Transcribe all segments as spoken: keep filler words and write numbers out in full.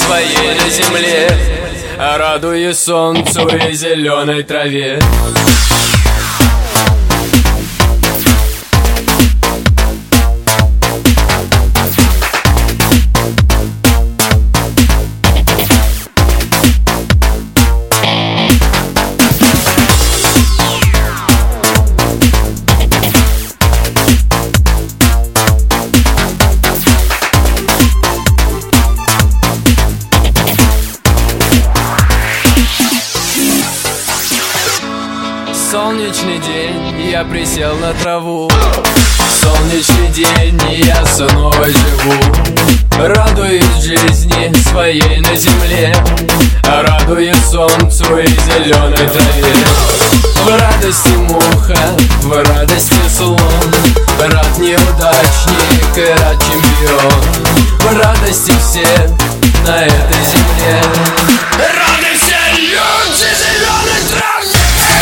своей на земле, радуясь солнцу и зеленой траве. Солнечный день, я присел на траву. Солнечный день, я снова живу. Радуюсь жизни своей на земле, радуюсь солнцу и зеленой траве. В радости муха, в радости слон, рад неудачник и рад чемпион. В радости все на этой земле, рады все люди зеленой траве.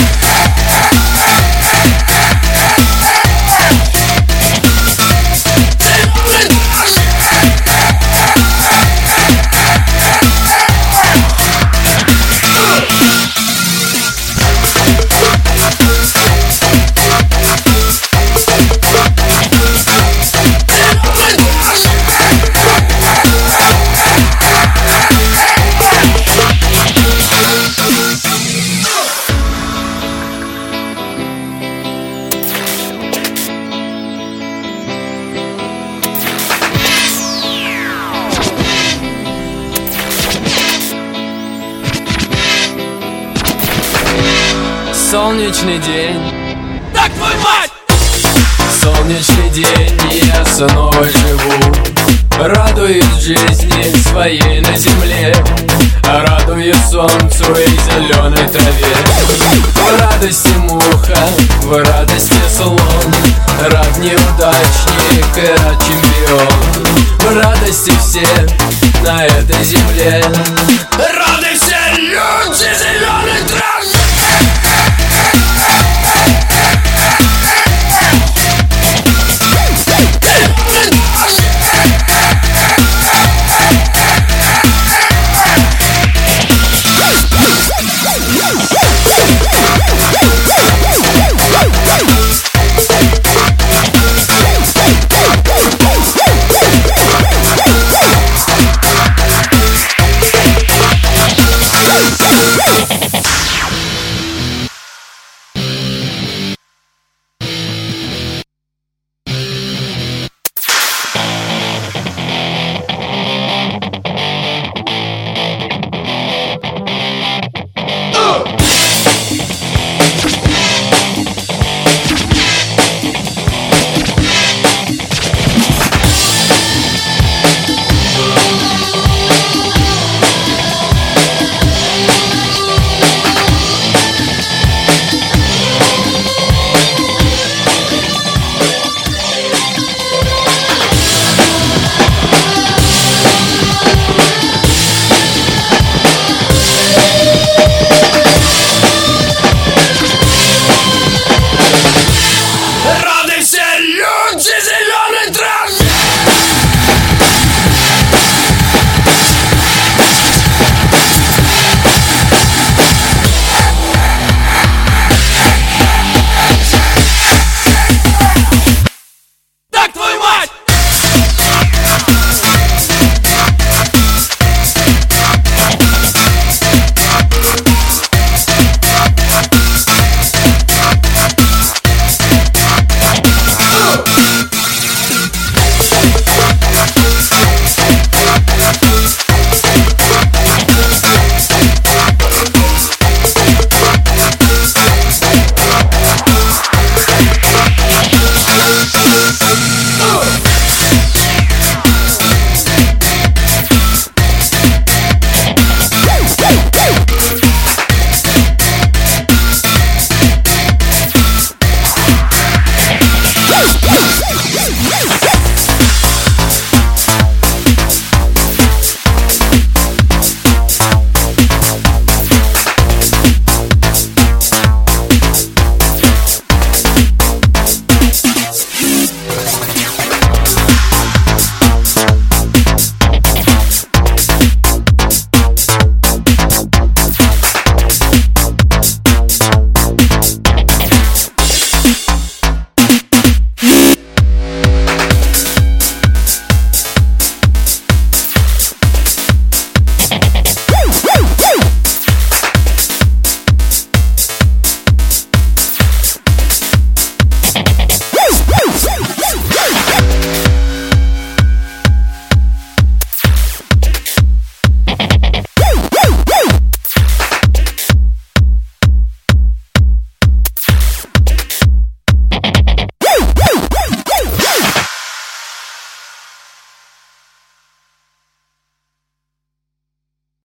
Солнечный день, так твою мать! Солнечный день, я снова живу. Радуюсь жизни своей на земле, радуюсь солнцу и зеленой траве. В радости муха, в радости слон, рад неудачник и рад чемпион. В радости все на этой земле, рады